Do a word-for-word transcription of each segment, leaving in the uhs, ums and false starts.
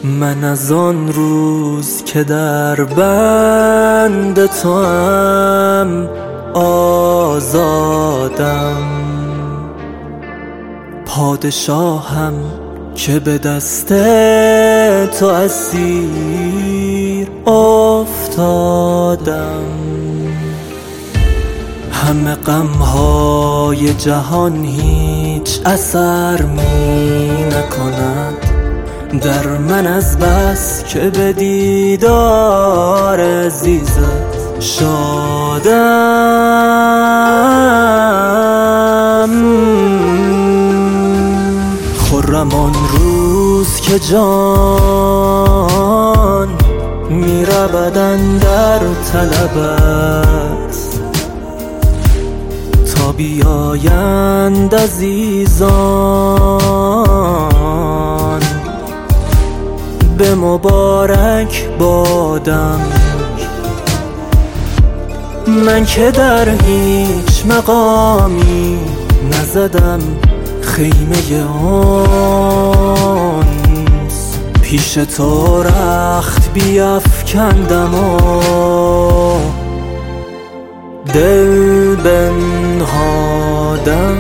من از آن روز که در بند توام آزادم، پادشاهم که به دست تو اسیر افتادم. همه غمهای جهان هیچ اثر می نکند در من، از بس که به دیدار عزیزت شادم. خرم آن روز که جان می رود اندر طلبت، تا بیایند عزیزان به مبارک بادم. من که در هیچ مقامی نزدم خیمه آنس، پیش تو رخت بیفکندم و دل بنهادم.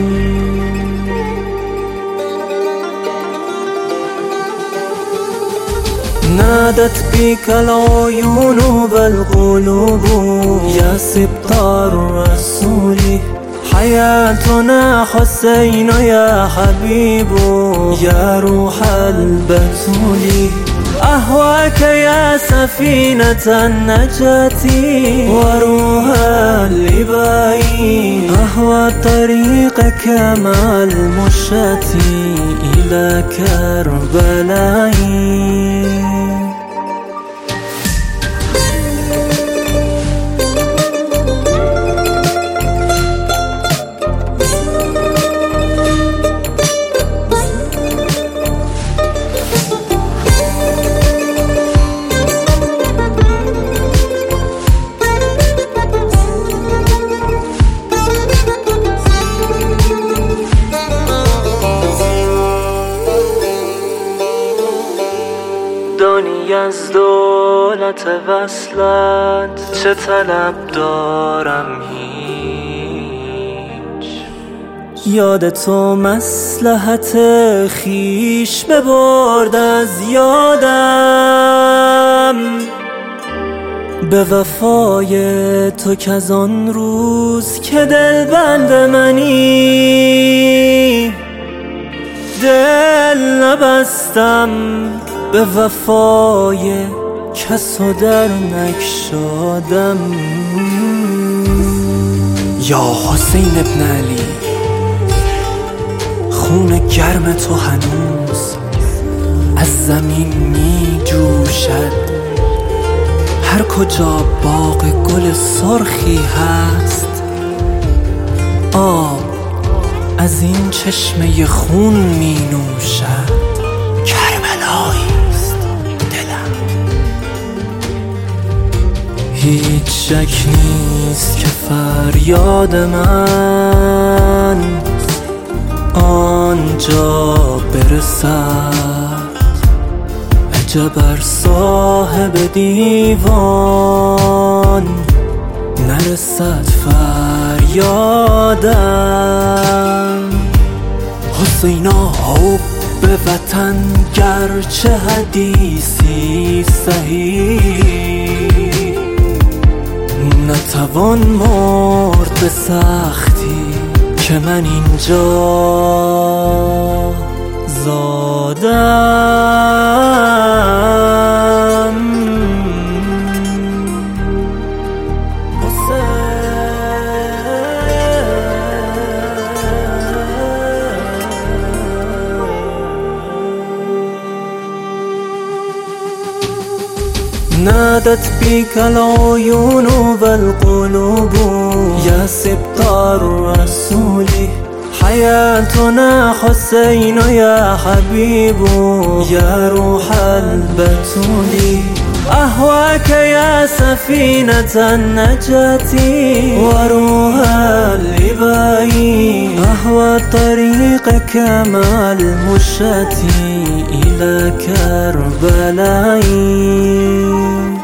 نادت بك العيون والقلوب يا سبط الرسول، حياتنا حسين يا حبيب يا روح البتول. أهواك يا سفينة النجاة وروح اللباء، أهوى طريقك مع المشاة إلى كربلاء. دانی از دولت وصلت چه طلب دارم هیچ، یاد تو مصلحت خویش ببرد از یادم. به وفای تو که از آن روز که دل بند منی دل نبستم، به وفای کس و در نگشادم. یا حسین ابن علی، خون گرم تو هنوز از زمین می جوشد، هر کجا باغ گل سرخی هست آب از این چشمه خون می نوشد. هیچ شک نیست که فریاد من آنجا برسد، عجب ار صاحب دیوان نرسد فریادم. حسینا حب وطن گرچه حدیثی صحیح، نتوان مرد به سختی که من اینجا زادم. نادت بك العيون والقلوب يا سبط الرسول، حياتنا حسين يا حبيب يا روح البتول. أهواك يا سفينة النجاة وروح اللباء، وهو طريق كمال مشتي إلى كربلاء.